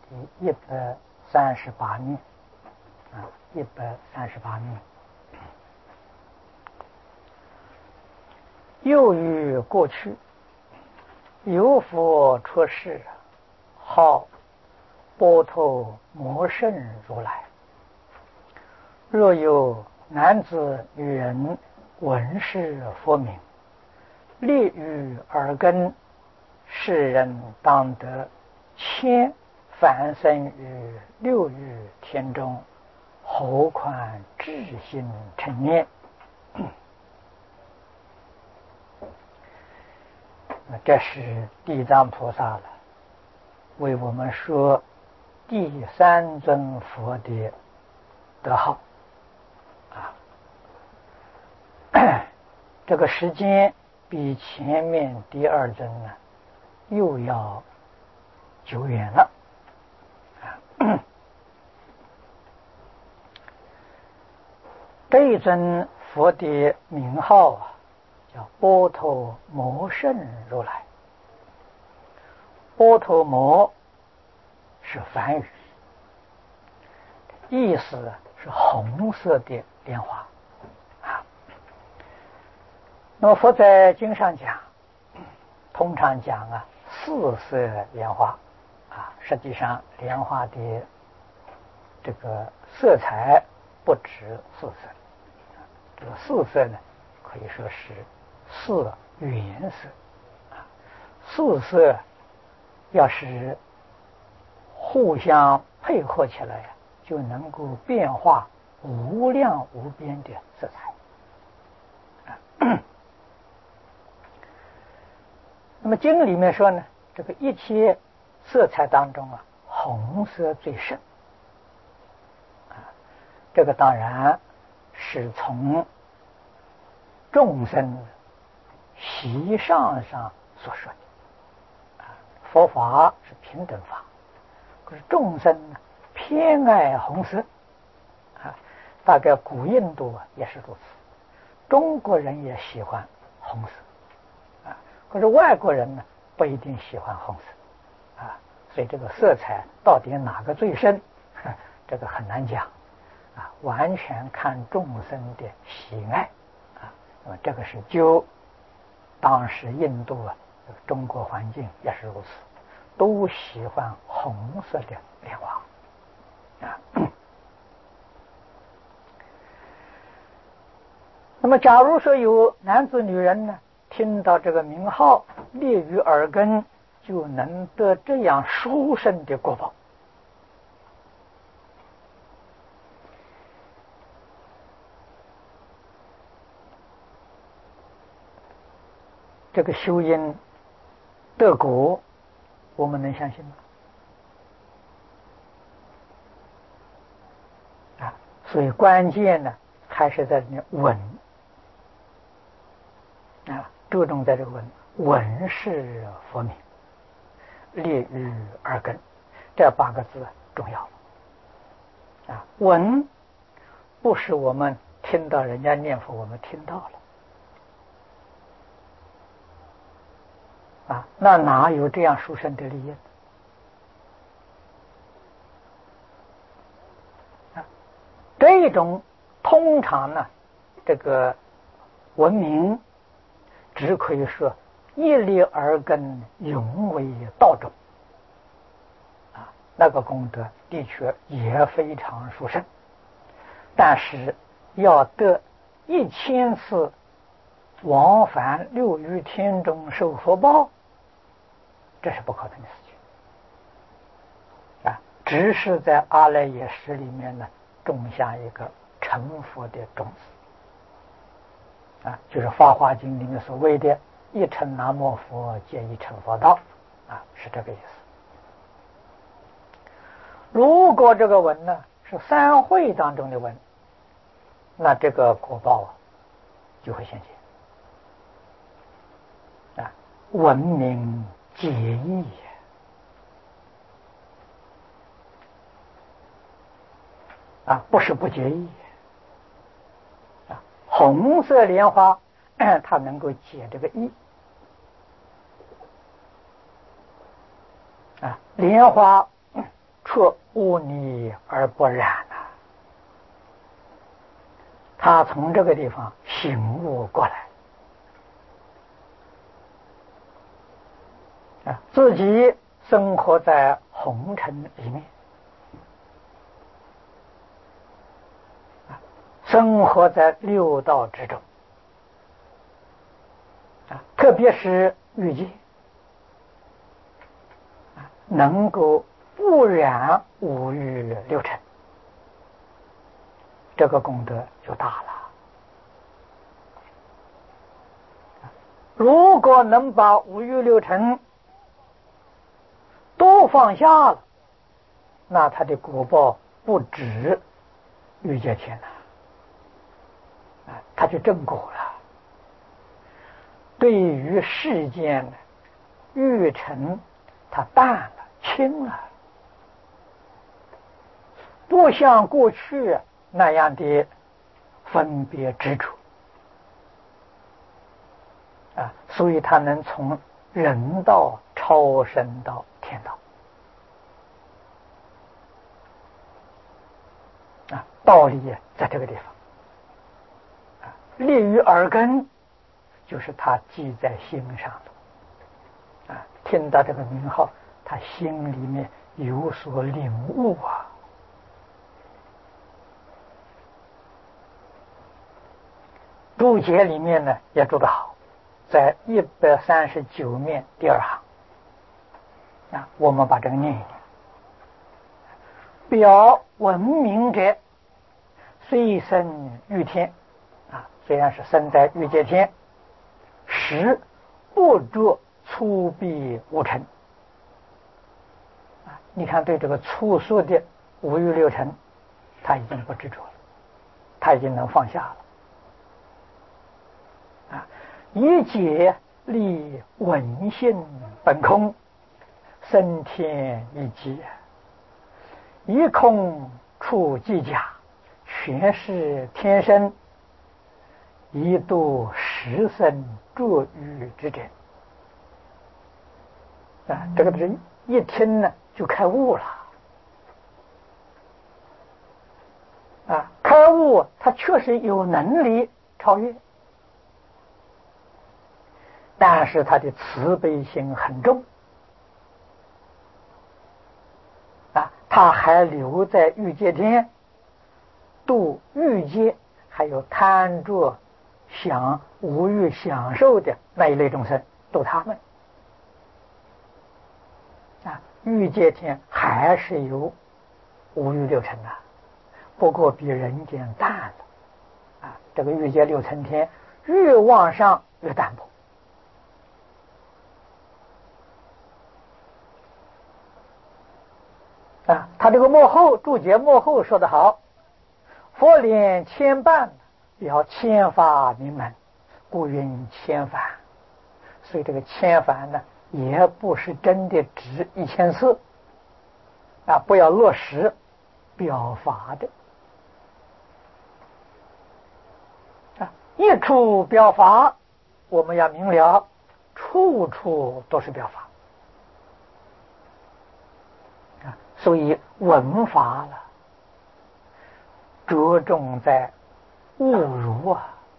138面138面。又于过去，有佛出世，号波头摩圣如来。若有男子女人闻是佛名，立于耳根，世人当得千返生于六欲天中，何况至心成念。这是地藏菩萨了，为我们说第三尊佛的德号啊。这个时间比前面第二尊呢又要久远了这一尊佛的名号啊，叫波头摩圣如来。波头摩是梵语，意思是红色的莲花啊。那么佛在经上讲，通常讲啊四色莲花啊，实际上莲花的这个色彩不止四色，这个四色呢可以说是四原色啊。四色要是互相配合起来，就能够变化无量无边的色彩。那么经里面说呢，这个一切色彩当中啊，红色最盛啊。这个当然是从众生习上所说的。佛法是平等法，可是众生偏爱红色啊，大概古印度也是如此，中国人也喜欢红色啊，可是外国人呢不一定喜欢红色啊，所以这个色彩到底哪个最深，这个很难讲啊，完全看众生的喜爱啊。那么这个是就当时印度中国环境也是如此，都喜欢红色的莲花啊。那么假如说有男子女人呢，听到这个名号立于耳根，就能得这样殊胜的果报。这个修因得果，我们能相信吗？啊，所以关键呢还是在里面闻啊，注重在这个闻是佛名，立于耳根，这8个字重要啊。闻不是我们听到人家念佛，我们听到了啊，那哪有这样殊胜的利益啊？这种通常呢，这个文明只可以说一立耳根，永为道种啊，那个功德的确也非常殊胜，但是要得1000次往返六欲天中受福报，这是不可能的事情啊！只是在阿赖耶识里面呢，种下一个成佛的种子啊，就是《法华经》里面所谓的“一成南无佛，皆一成佛道”啊，是这个意思。如果这个文呢是三会当中的文，那这个果报就会现前啊，闻名解义啊，不是不解义啊。红色莲花它能够解这个义啊，莲花出污泥而不染他从这个地方醒悟过来自己生活在红尘里面，生活在六道之中特别是欲界能够不染五欲六尘，这个功德就大了。如果能把五欲六尘都放下了，那他的果报不止欲界天他就正果了。对于世间欲尘，它淡了轻了，不像过去那样的分别执着所以他能从人道超升到天道道理在这个地方立于耳根，就是他记在心上的听到这个名号，他心里面有所领悟注解里面呢也注得好，在139面第2行我们把这个念一念。表闻名者，虽生欲天虽然是生在欲界天，实不着粗鄙无尘你看对这个粗俗的五欲六尘他已经不执着了，他已经能放下了一解立闻性本空，生天一界，一空处即假，全是天生，一度十生著欲之者这个人一听呢就开悟了开悟他确实有能力超越，但是他的慈悲心很重他还留在欲界天度欲界还有贪着想无欲享受的那一类众生，度他们欲界天还是有五欲六尘不过比人间淡了这个欲界六尘天越往上越淡薄他这个幕后注解幕后说得好，佛莲千瓣要千法明门，故云千法。所以这个千法呢也不是真的指1000次不要落实表法的一处表法，我们要明了处处都是表法所以闻法了着重在误如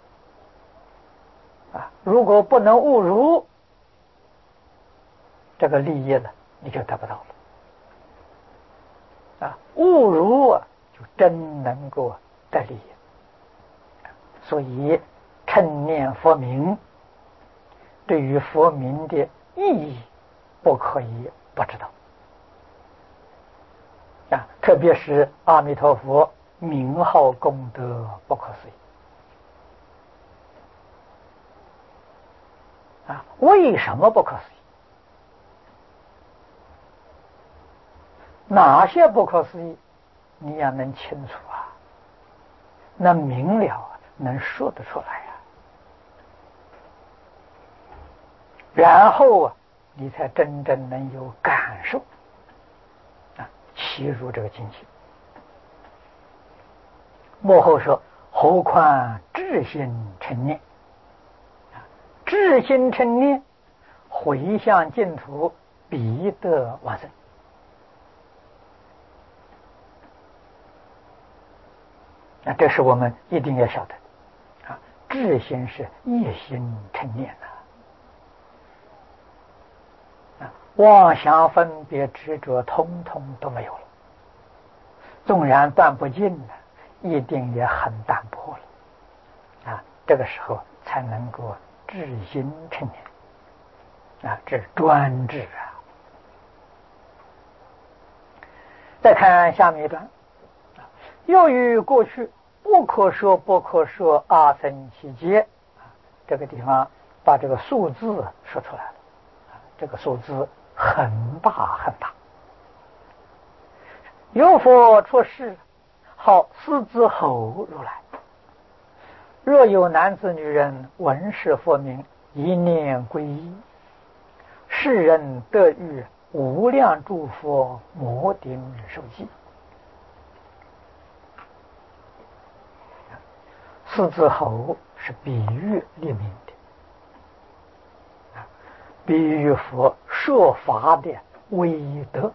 如果不能误如，这个利益了你就得不到了误如就真能够得利益所以称念佛名对于佛名的意义不可以不知道特别是阿弥陀佛名号功德不可思议为什么不可思议？哪些不可思议你要能清楚能明了能说得出来然后你才真正能有感受契入这个境界。幕后说何况至心称念至心称念回向净土，必得往生这是我们一定要晓得啊。智心是一心成念妄想分别执着通通都没有了，纵然断不尽了，一定也很淡薄了这个时候才能够智心成念这是专制再看下面一段，又与过去不可说不可说阿僧祇劫这个地方把这个数字说出来了这个数字很大很大。有佛出世，号狮子吼如来。若有男子女人闻是佛名，一念皈依，世人得遇无量诸佛摩顶受记。狮子吼是比喻立名的比喻佛说法的威德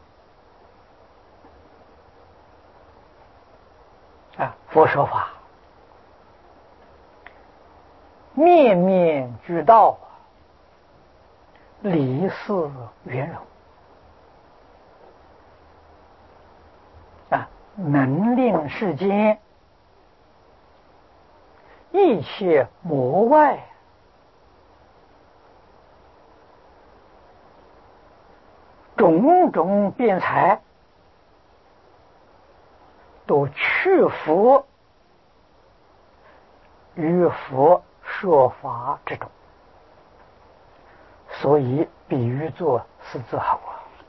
佛说法面面俱到理事圆融能令世间一切魔外种种辩才都屈服于佛说法之中，所以比喻作狮子吼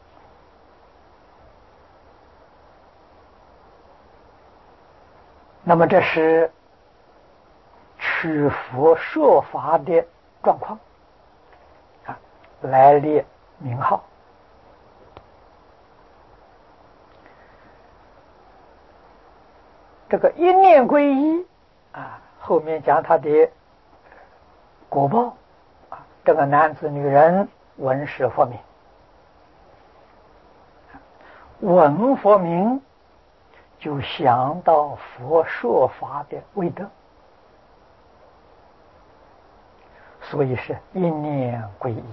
那么这是取佛说法的状况来列名号。这个一念皈依后面讲他的果报这个男子女人闻是佛名，闻佛名就想到佛说法的威德，所以是一念皈依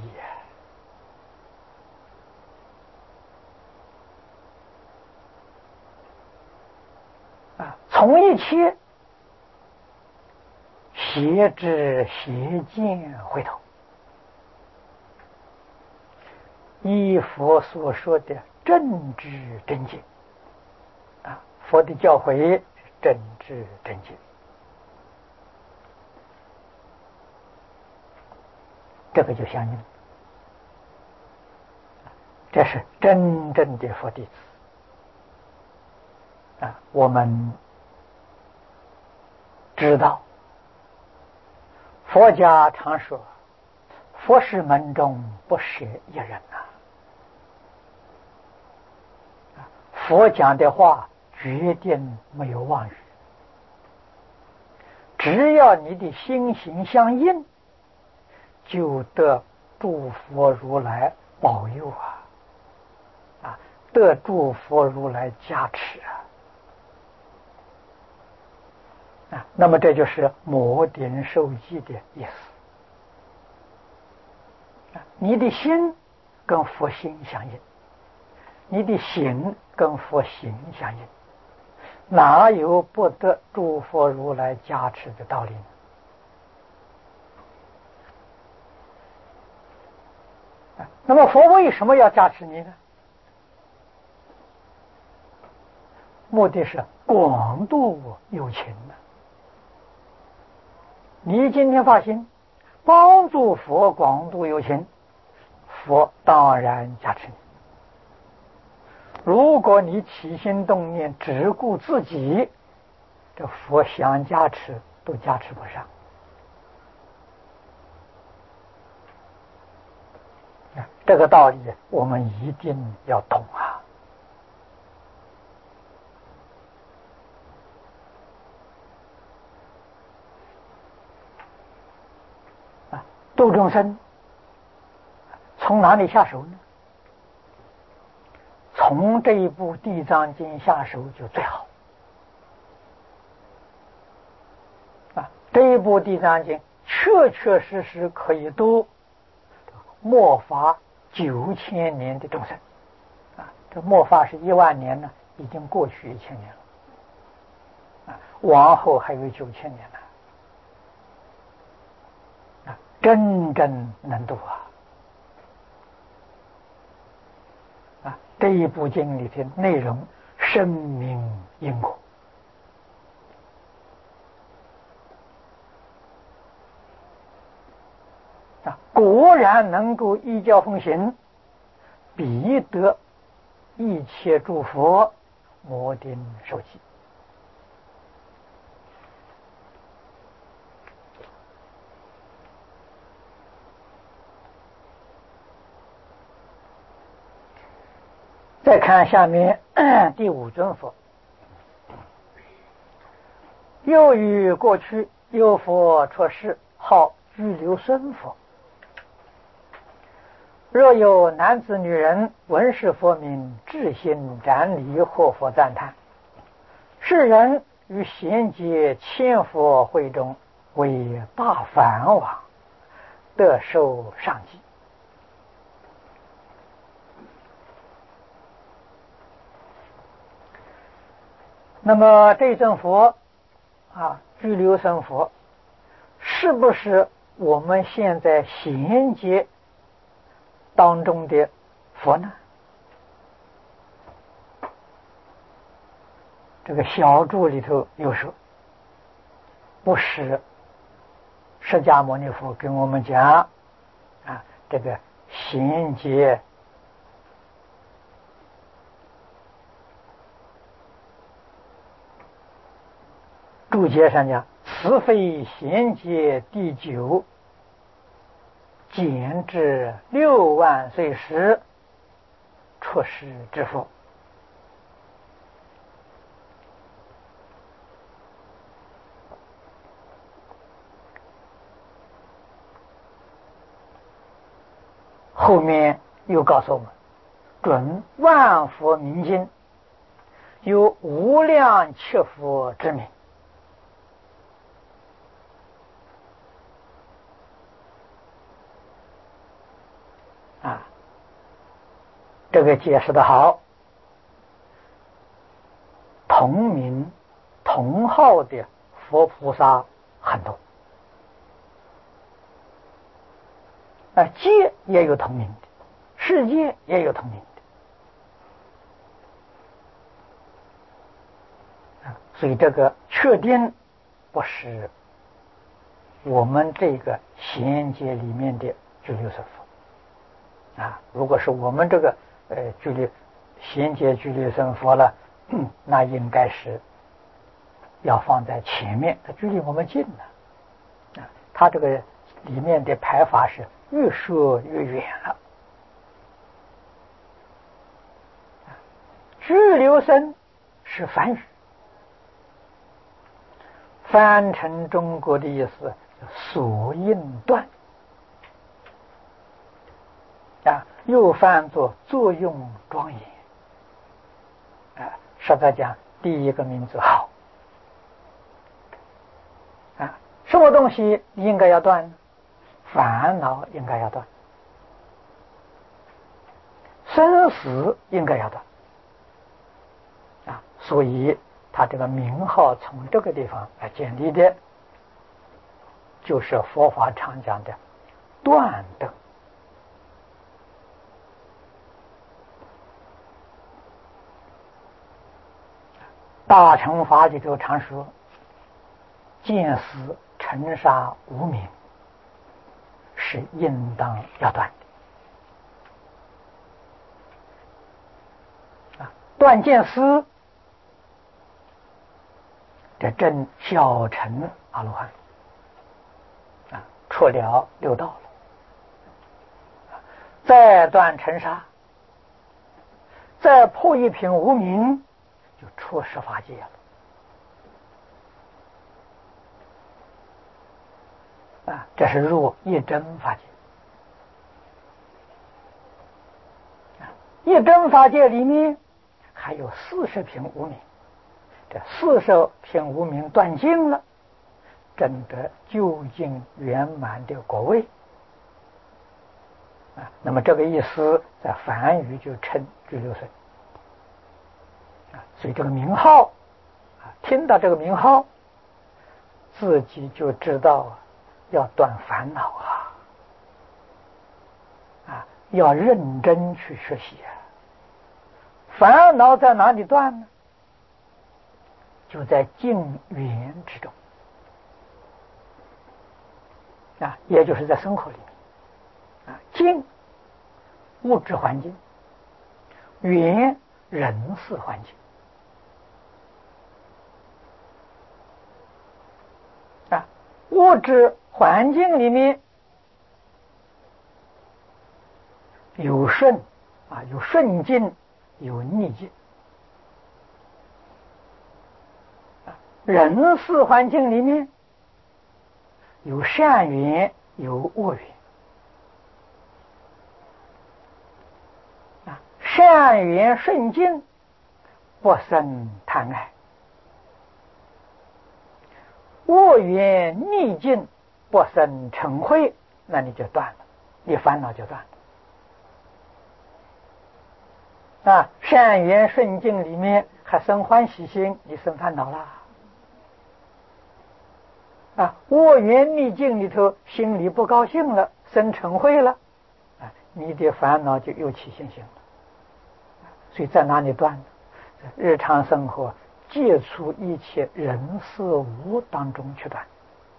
从一切邪知邪见回头，依佛所说的正知正见佛的教诲是正知正见，这个就相应，这是真正的佛弟子我们知道佛家常说佛事门中不舍一人佛讲的话决定没有妄语，只要你的心行相应，就得诸佛如来保佑得诸佛如来加持那么这就是摩顶受记的意思你的心跟佛心相应，你的行跟佛行相应，哪有不得诸佛如来加持的道理呢？那么佛为什么要加持你呢？目的是广度有情你今天发心帮助佛广度有情，佛当然加持你。如果你起心动念只顾自己，这佛想加持都加持不上这个道理我们一定要懂度众生从哪里下手呢？从这一部《地藏经》下手就最好这一部《地藏经》确确实实可以度末法9000年的众生啊！这末法是10000年呢，已经过去1000年了啊，往后还有9000年呢啊，真正能度啊！这一部经里的内容深明因果啊，果然能够依教奉行，必得一切诸佛摩顶受记。再看下面第5尊佛，又于过去有佛出世，号拘留孙佛。若有男子女人闻是佛名，至心瞻礼，获佛赞叹，世人于贤劫千佛会中，为大梵王，得受上记。那么这尊佛啊，拘留僧佛，是不是我们现在贤劫当中的佛呢？这个小注里头有说，不是释迦牟尼佛跟我们讲啊，这个贤劫注解上讲，此非贤劫第9减至6万岁时出世之佛。后面又告诉我们，准万佛明经，有无量七佛之名啊，这个解释的好。同名同号的佛菩萨很多啊，界也有同名的，世界也有同名的啊，所以这个确定不是我们这个贤劫里面的拘留僧佛啊。如果是我们这个贤劫拘留僧佛了，那应该是要放在前面，它距离我们近了啊。它这个里面的排法是越说越远了。拘留僧是梵语，翻成中国的意思所应断啊，又翻作作用庄严啊。实在讲，第一个名字好啊，什么东西应该要断呢？烦恼应该要断，生死应该要断啊，所以他这个名号从这个地方来建立的，就是佛法常讲的断等。大乘法里头常说，见死尘沙无明是应当要断的啊，断见思，这正小乘阿罗汉啊，出了六道了。再断尘沙，再破一品无明，就出十法界了啊！这是入一真法界啊。一真法界里面还有40品无明，这40品无明断尽了， 证得究竟圆满的果位啊。那么这个意思在梵语就称拘留孙啊。所以这个名号啊，听到这个名号，自己就知道要断烦恼啊，要认真去学习啊。烦恼在哪里断呢？就在境缘之中啊，也就是在生活里面啊。境物质环境，缘人事环境啊。物质环境里面有顺啊，有顺境，有逆境啊。人事环境里面有善缘，有恶缘啊。善缘顺境，不生贪爱；恶缘逆境，不生嗔恚。那你就断了，你烦恼就断了啊。善缘顺境里面还生欢喜心，你生烦恼了啊。恶缘逆境里头心里不高兴了，生嗔恚了啊，你的烦恼就又起现行了。所以在哪里断呢？日常生活接触一切人事物当中去断。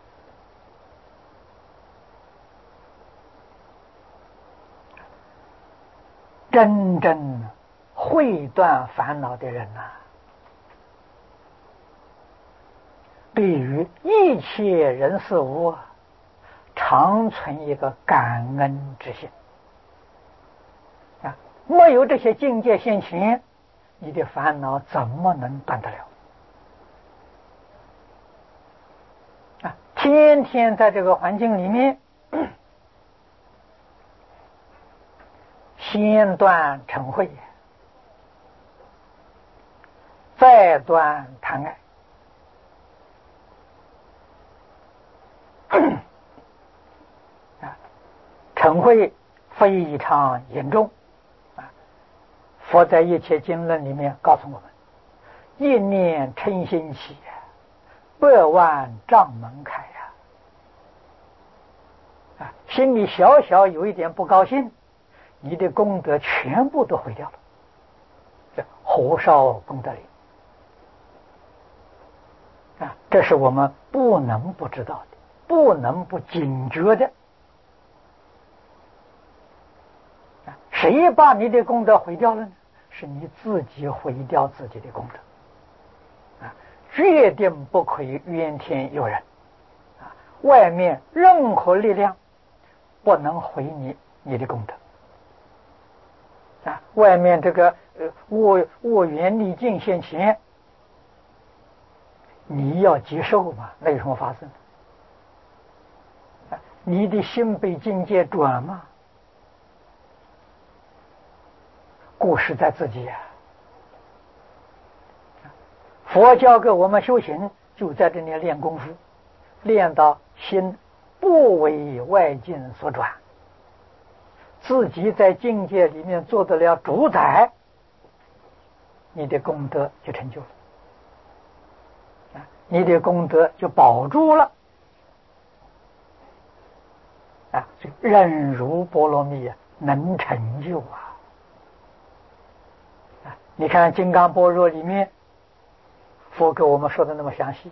真正会断烦恼的人对于一切人事物常存一个感恩之心啊。没有这些境界现前，你的烦恼怎么能断得了啊？天天在这个环境里面，先断嗔恚，再断贪爱嗔恚非常严重啊。佛在一切经论里面告诉我们，一念嗔心起，百万障门开啊。心里小小有一点不高兴，你的功德全部都毁掉了，这火烧功德林啊。这是我们不能不知道的，不能不警觉的啊。谁把你的功德毁掉了呢？是你自己毁掉自己的功德啊。决定不可以怨天尤人啊。外面任何力量不能毁你的功德啊。外面这个恶缘逆境现前，你要接受嘛？那有什么法子呢？你的心被境界转吗？故事在自己佛教给我们修行，就在这里练功夫，练到心不为外境所转，自己在境界里面做得了主宰，你的功德就成就了你的功德就保住了啊。所以忍辱波罗蜜能成就你看金刚般若里面佛给我们说的那么详细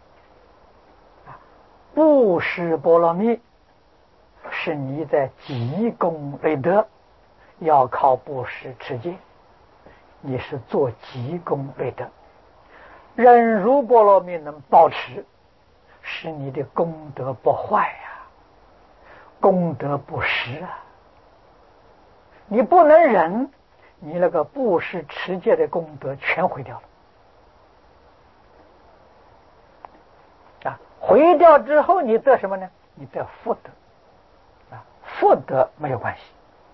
布施波罗蜜是你在积功累德，要靠布施持戒，你是做积功累德。忍辱波罗蜜能保持，使你的功德不坏功德不失你不能忍，你那个布施持戒的功德全毁掉了毁掉之后你得什么呢？你得福德福德没有关系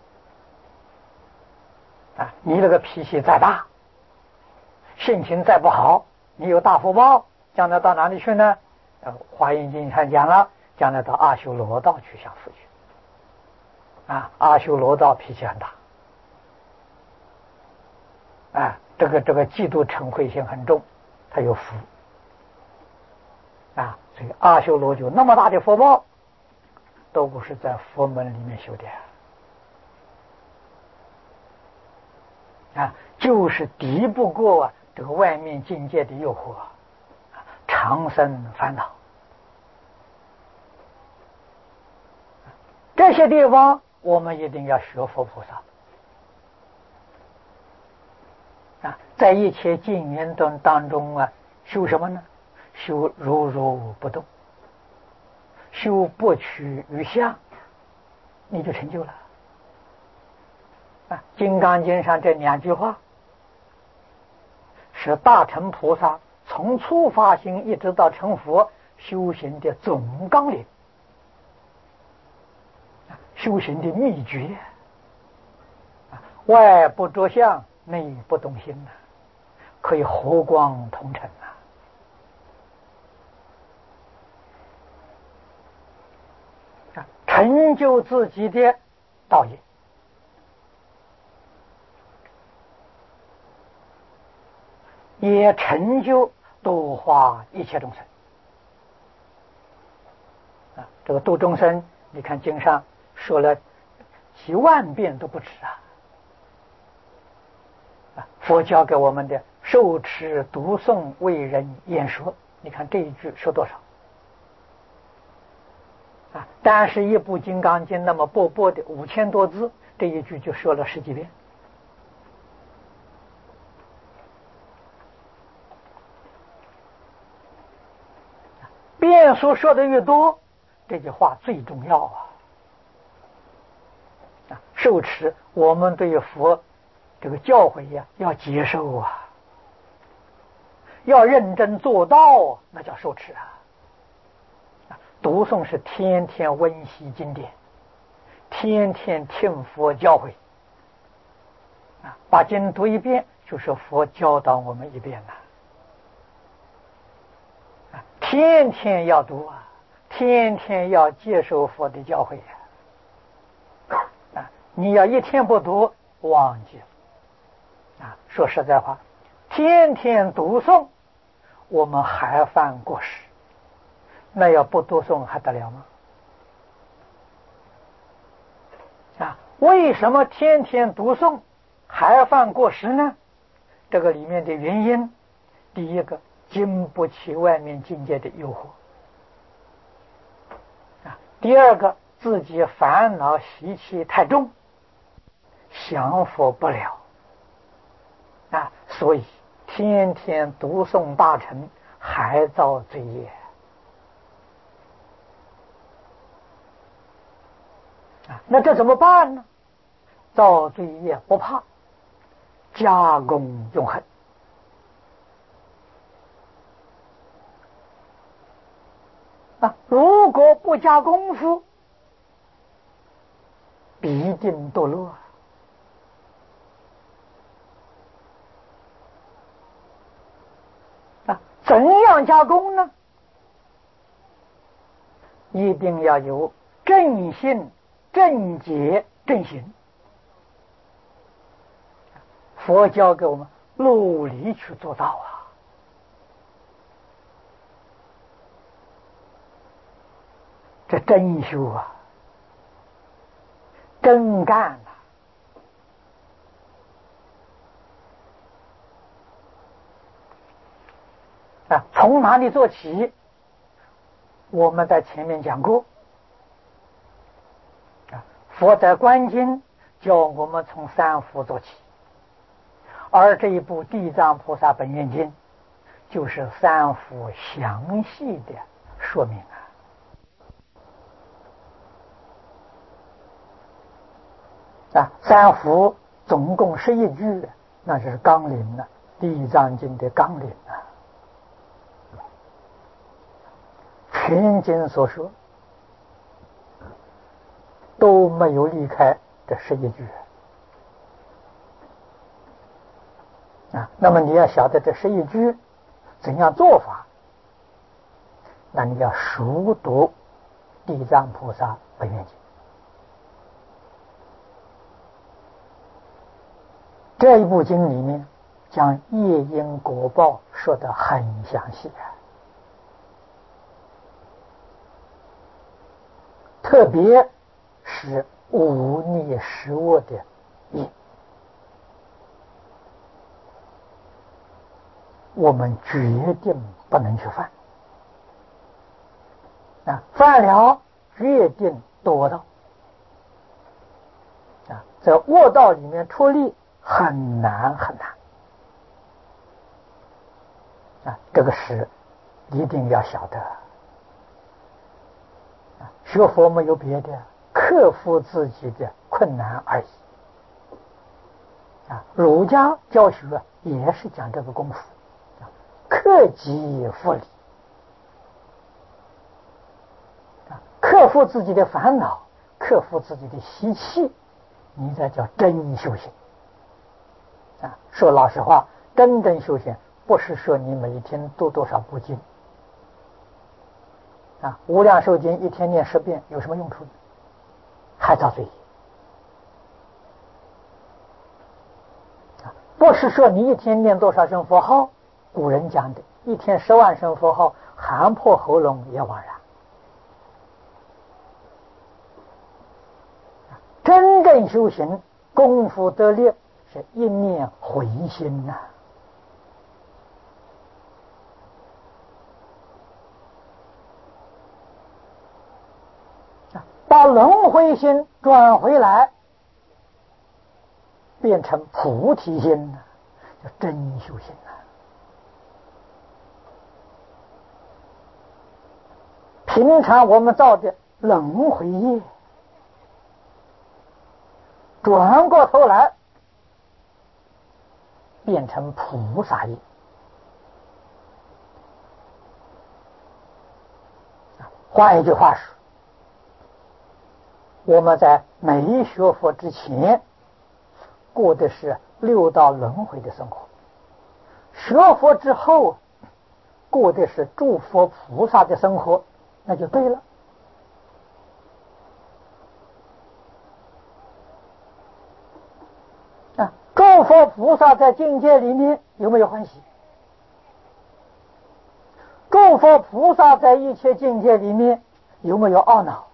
你那个脾气再大，性情再不好，你有大福报，将来到哪里去呢？ 华严经上讲了，将来到阿修罗道去享福去。阿修罗道脾气很大，这个嫉妒嗔恚心很重，他有福所以阿修罗就那么大的福报，都不是在佛门里面修的就是敌不过这个外面境界的诱惑，常生烦恼。这些地方我们一定要学佛菩萨在一切境缘当中修什么呢？修如如不动，修不取于相，你就成就了。金刚经上这2句话是大乘菩萨从初发心一直到成佛修行的总纲领，修行的秘诀。外不着相，内不动心可以和光同尘成就自己的道业，也成就度化一切众生这个度众生，你看经上说了几万遍都不止佛教给我们的受持读诵为人演说，你看这一句说多少但是一部金刚经那么薄薄的5000多字，这一句就说了10几遍遍数说的越多，这句话最重要受持我们对佛这个教诲要接受要认真做到那叫受持读诵是天天温习经典，天天听佛教诲把经读一遍就是佛教导我们一遍天天要读天天要接受佛的教诲你要一天不读忘记了说实在话，天天读诵我们还犯过失，那要不读诵还得了吗为什么天天读诵还犯过失呢？这个里面的原因，第一个经不起外面境界的诱惑第二个自己烦恼习气太重，降服不了所以天天读诵大乘还造罪业那这怎么办呢？造罪业不怕，加功用恨如果不加功夫，必定堕落怎样加工呢？一定要有正信、正解、正行。佛教给我们努力去做到这真修真干从哪里做起？我们在前面讲过佛在观经教我们从三福做起，而这一部《地藏菩萨本愿经》就是三福详细的说明三福总共11句，那是纲领地藏经的纲领全经所说都没有离开这11句那么你要晓得这11句怎样做法， 那你要熟读地藏菩萨本愿经。这一部经里面将业因果报说得很详细啊，特别是忤逆食恶的业，我们决定不能去犯啊，犯了决定堕道啊，在恶道里面出力很难很难啊，这个是一定要晓得啊，学佛没有别的，克服自己的困难而已啊。儒家教学也是讲这个功夫，克己复礼啊，克服自己的烦恼，克服自己的习气，你这叫真修行啊。说老实话，真正修行不是说你每天读多少部经啊，无量寿经一天念10遍有什么用处呢？还造罪业啊！不是说你一天念多少声佛号，古人讲的一天10万声佛号，喊破喉咙也枉然。真正修行功夫得力是一念回心呐把轮回心转回来，变成菩提心了，叫真修行了。平常我们造的轮回业，转过头来变成菩萨业。换一句话说，我们在没学佛之前过的是6道轮回的生活，学佛之后过的是诸佛菩萨的生活，那就对了啊。诸佛菩萨在境界里面有没有欢喜？诸佛菩萨在一切境界里面有没有懊恼？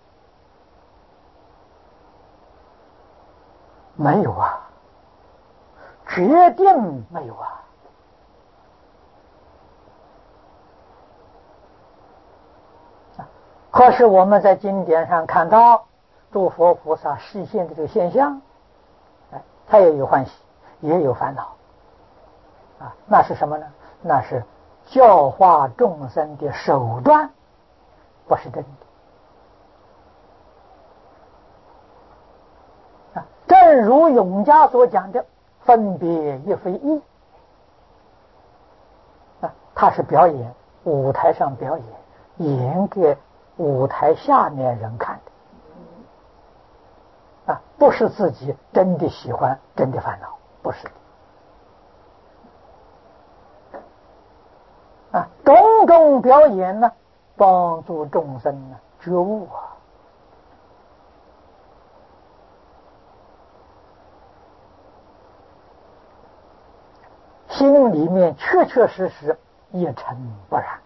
没有啊，决定没有啊。可是我们在经典上看到诸佛菩萨示现的这个现象，他也有欢喜，也有烦恼啊。那是什么呢？那是教化众生的手段，不是真的。正如永嘉所讲的，分别亦非义啊，他是表演，舞台上表演，演给舞台下面人看的啊，不是自己真的喜欢，真的烦恼，不是的啊。种种表演呢，帮助众生呢觉悟啊。心里面确确实实一尘不染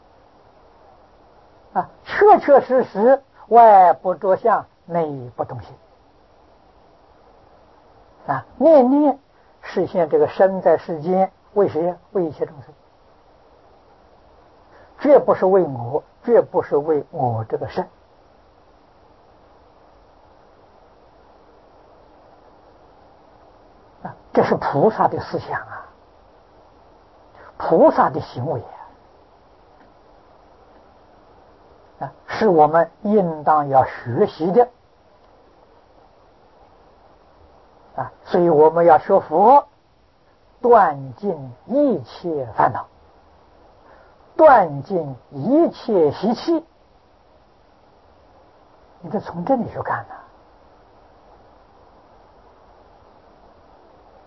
啊，确确实实外不着相，内不动心啊，念念实现这个身在世间，为谁呀？为一切众生，绝不是为我，绝不是为我这个身啊，这是菩萨的思想啊，菩萨的行为啊，是我们应当要学习的啊。所以我们要学佛，断尽一切烦恼，断尽一切习气。你得从这里去看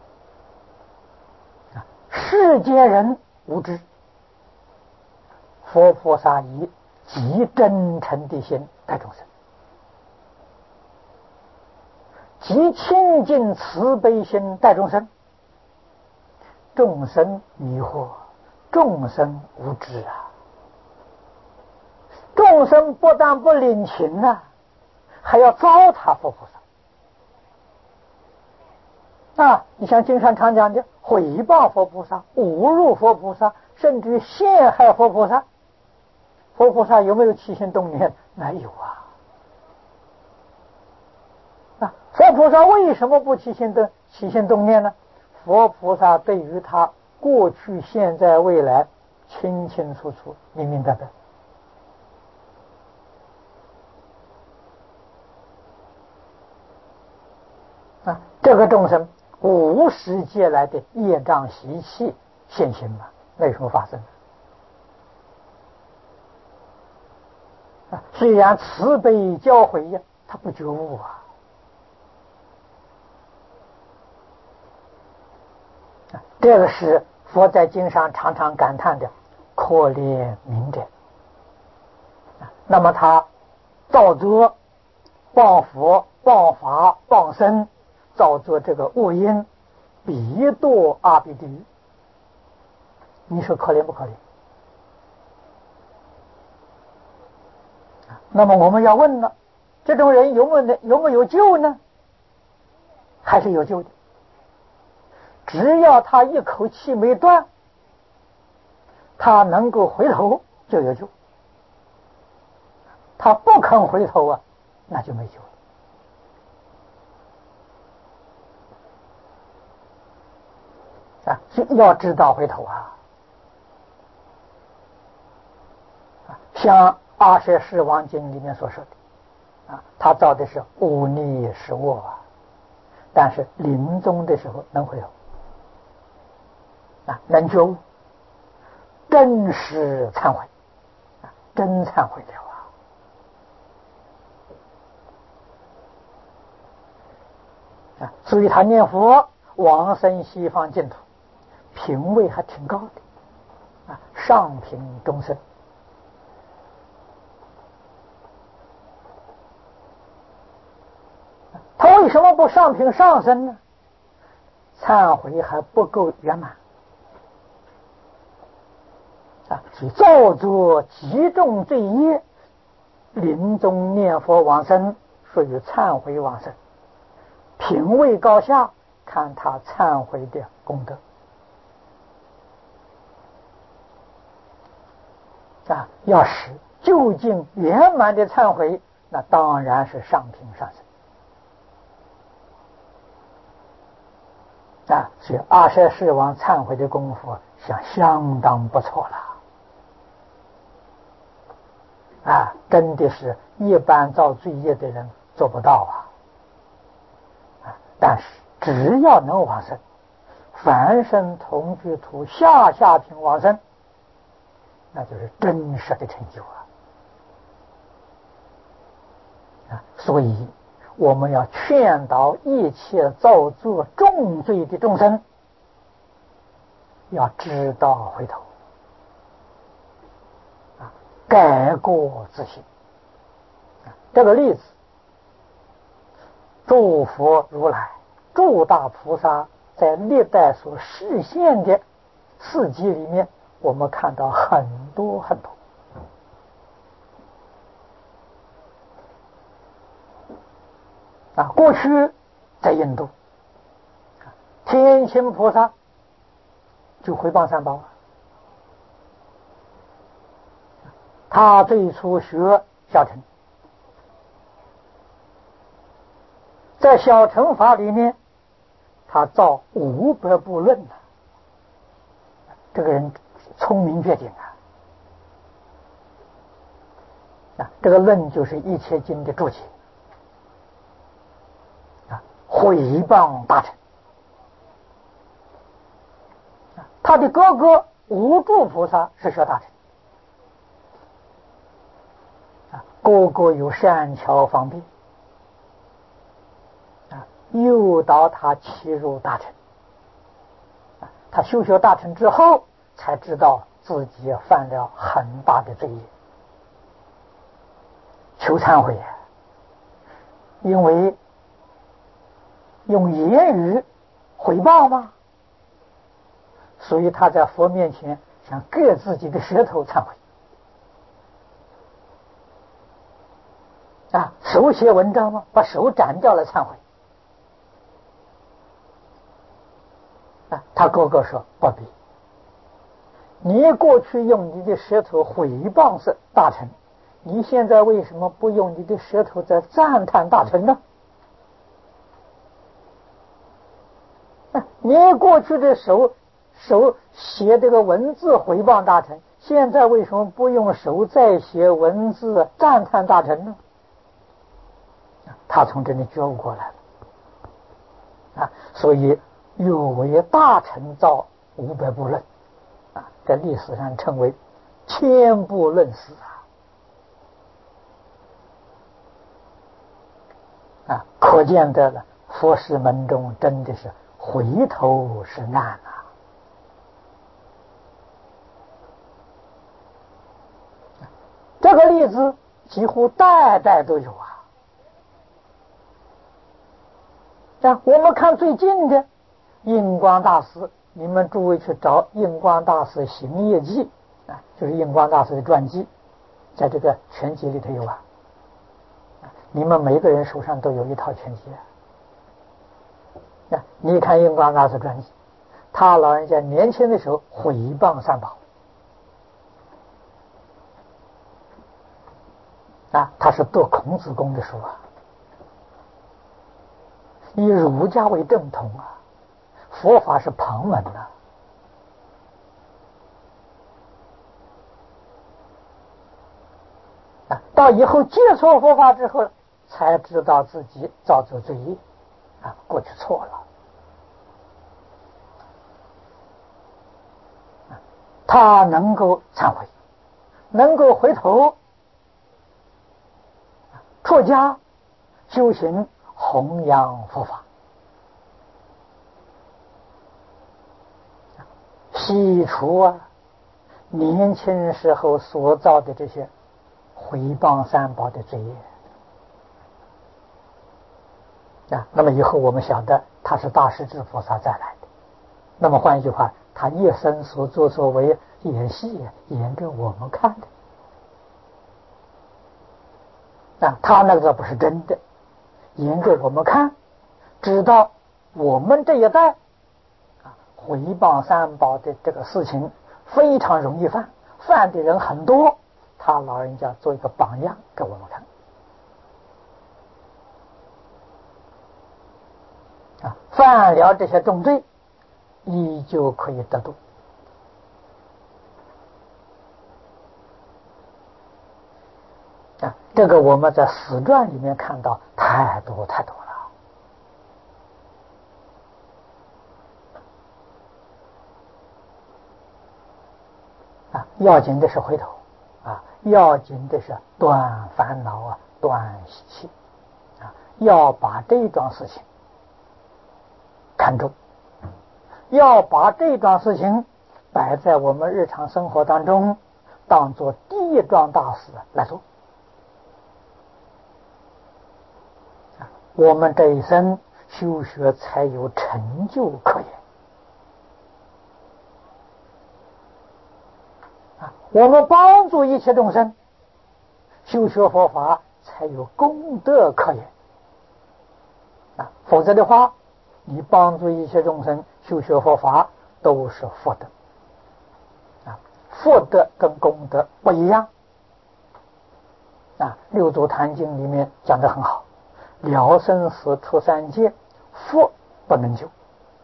世间人无知， 佛菩萨以极真诚的心待众生，极清净慈悲心待众生。众生迷惑，众生无知啊！众生不但不领情啊，还要糟蹋佛菩萨啊！你像经上常讲的，毁谤佛菩萨、侮辱佛菩萨，甚至于陷害佛菩萨。佛菩萨有没有起心动念？没有啊！佛菩萨为什么不起心动念呢？佛菩萨对于他过去、现在、未来清清楚楚、明明白白。这个众生无始劫来的业障习气现行嘛，那有什么发生？虽然慈悲教诲呀，他不觉悟啊。这个是佛在经上常常感叹的可怜悯者。那么他造作谤佛、谤法、谤僧，造作这个恶因，必堕阿鼻地狱。你说可怜不可怜？那么我们要问了，这种人有没有救呢？还是有救的。只要他一口气没断，他能够回头就有救。他不肯回头啊，那就没救了。所以要知道回头啊。像阿舍世王经里面所说的他造的是忤逆失恶啊，但是临终的时候能回头能觉悟，真实忏悔真忏悔了所以他念佛往生西方净土，品位还挺高的上品中生。他为什么不上品上升呢？忏悔还不够圆满所以造作极重罪业，临终念佛往生，属于忏悔往生。品位高下，看他忏悔的功德要是究竟圆满的忏悔，那当然是上品上升所以阿舍世王忏悔的功夫相当不错了真的是一般造罪业的人做不到但是只要能往生，凡生同居土下品往生，那就是真实的成就所以我们要劝导一切造作重罪的众生，要知道回头改过自新这个例子，诸佛如来、诸大菩萨在历代所示现的事迹里面，我们看到很多很多过去在印度，天亲菩萨就回谤三宝他最初学小乘，在小乘法里面他造500部论这个人聪明绝顶这个论就是一切经的注解毁谤大乘他的哥哥无住菩萨是学大乘哥哥有善巧方便诱导他契入大乘他修学大乘之后才知道自己犯了很大的罪业，求忏悔啊！因为用言语回报吗？所以他在佛面前想割自己的舌头忏悔啊！手写文章吗？把手斩掉了忏悔啊！他哥哥说不必，你过去用你的舌头毁谤是大臣，你现在为什么不用你的舌头在赞叹大臣呢？你过去的手写这个文字回谤大臣，现在为什么不用手再写文字赞叹大臣呢？他从这里觉悟过来了啊！所以有为大臣造500部论啊，在历史上称为1000部论史啊！可见得了，佛事门中真的是回头是岸啊！这个例子几乎代代都有啊！我们看最近的印光大师，你们诸位去找印光大师行业记啊，就是印光大师的传记，在这个全集里头有啊。你们每个人手上都有一套全集啊。你看印光大师传记，他老人家年轻的时候毁谤三宝啊，他是读孔子公的书啊，以儒家为正统啊，佛法是旁门啊。到以后接触佛法之后，才知道自己造作罪业啊，过去错了。他能够忏悔，能够回头出家修行，弘扬佛法，洗除年轻时候所造的这些毁谤三宝的罪业啊。那么以后我们晓得他是大势至菩萨再来的，那么换一句话，他一生所作所为演戏演给我们看的啊，他那个不是真的，演给我们看，知道我们这一代啊毁谤三宝的这个事情非常容易犯，犯的人很多，他老人家做一个榜样给我们看啊，犯了这些重罪依旧可以得度啊。这个我们在史传里面看到太多太多了啊。要紧的是回头啊，要紧的是断烦恼啊，断习气啊，要把这桩事情看重，要把这桩事情摆在我们日常生活当中，当作第一桩大事来做。我们这一生修学才有成就可言啊！我们帮助一切众生修学佛法才有功德可言啊！否则的话，你帮助一切众生修学佛法都是福德啊，福德跟功德不一样啊。六祖坛经里面讲得很好，了生死出三界，福不能救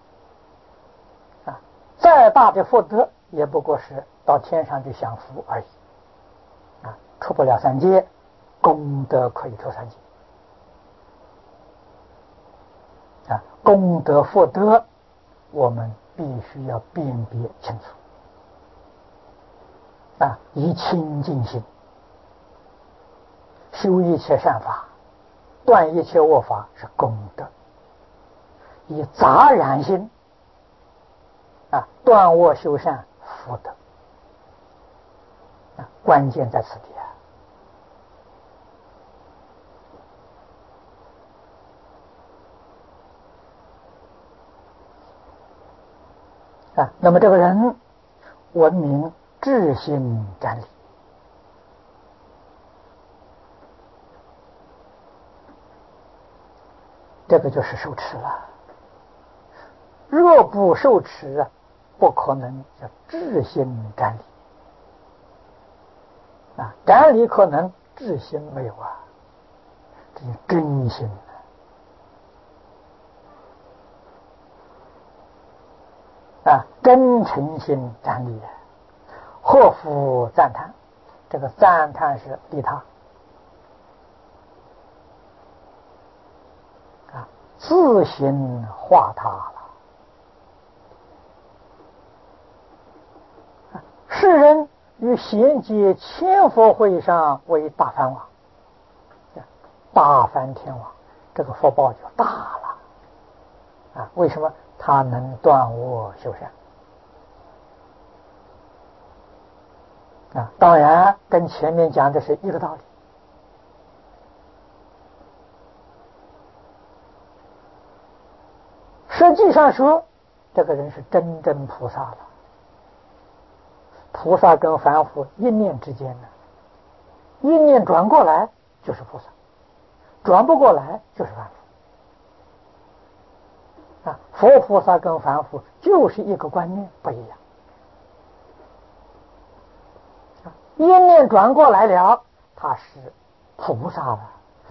啊！再大的福德也不过是到天上去享福而已啊，出不了三界，功德可以出三界啊。功德福德我们必须要辨别清楚啊，以清净心修一切善法，断一切恶法是功德，以杂染心啊断恶修善福德关键在此地那么这个人闻名至心瞻礼，这个就是受持了。若不受持不可能叫至心瞻礼瞻礼可能，至心没有这是真心真诚心瞻礼，贺福赞叹。这个赞叹是利他自行化他了。世人于贤劫千佛会上为大梵王，大梵天王，这个福报就大了为什么？他能断恶修善当然跟前面讲的是一个道理。实际上说，这个人是真正菩萨了。菩萨跟凡夫一念之间一念转过来就是菩萨，转不过来就是凡夫佛菩萨跟凡夫就是一个观念不一样一念转过来了，他是菩萨了。